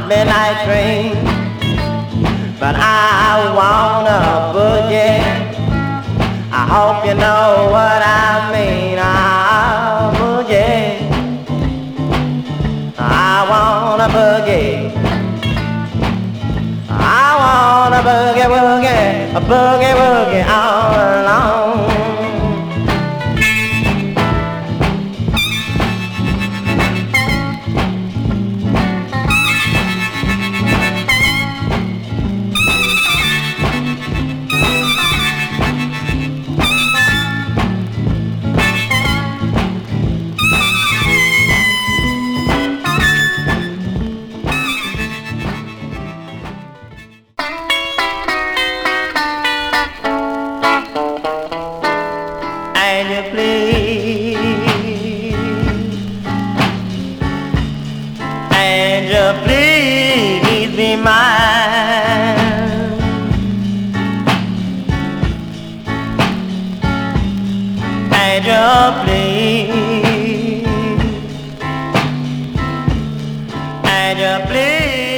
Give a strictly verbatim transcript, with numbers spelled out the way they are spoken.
midnight train, but I wanna boogie. I hope you know what I mean. I'll boogie. I wanna boogie. I wanna boogie woogie, a boogie woogie all alone. Please, and you please.